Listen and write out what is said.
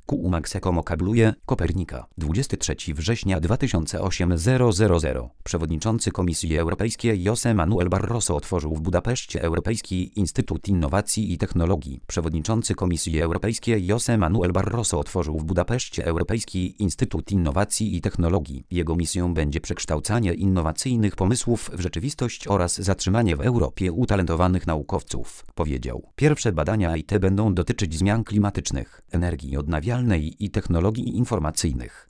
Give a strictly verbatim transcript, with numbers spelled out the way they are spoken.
Q U Mexico kabluje Kopernika. dwudziestego trzeciego września dwa tysiące ósmego. Przewodniczący Komisji Europejskiej José Manuel Barroso otworzył w Budapeszcie Europejski Instytut Innowacji i Technologii. Przewodniczący Komisji Europejskiej José Manuel Barroso otworzył w Budapeszcie Europejski Instytut Innowacji i Technologii. Jego misją będzie przekształcanie innowacyjnych pomysłów w rzeczywistość oraz zatrzymanie w Europie utalentowanych naukowców, powiedział. Pierwsze badania I T będą dotyczyć zmian klimatycznych, energii odnawialnej i technologii informacyjnych.